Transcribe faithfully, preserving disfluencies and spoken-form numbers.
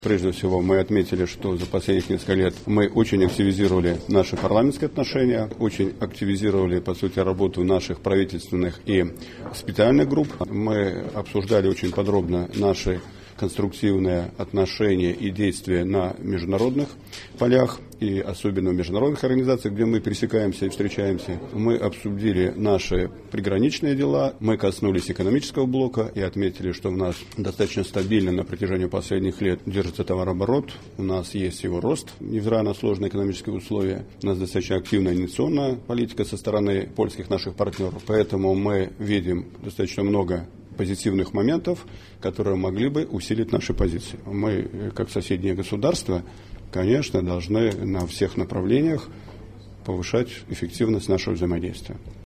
Прежде всего, мы отметили, что за последних несколько лет мы очень активизировали наши парламентские отношения, очень активизировали, по сути, работу наших правительственных и специальных групп. Мы обсуждали очень подробно наши конструктивные отношения и действия на международных полях, и особенно в международных организациях, где мы пересекаемся и встречаемся. Мы обсудили наши приграничные дела, мы коснулись экономического блока и отметили, что у нас достаточно стабильно на протяжении последних лет держится товарооборот, у нас есть его рост, невзирая на сложные экономические условия, у нас достаточно активная инвестиционная политика со стороны польских наших партнеров, поэтому мы видим достаточно много позитивных моментов, которые могли бы усилить наши позиции. Мы, как соседнее государство, конечно, должны на всех направлениях повышать эффективность нашего взаимодействия.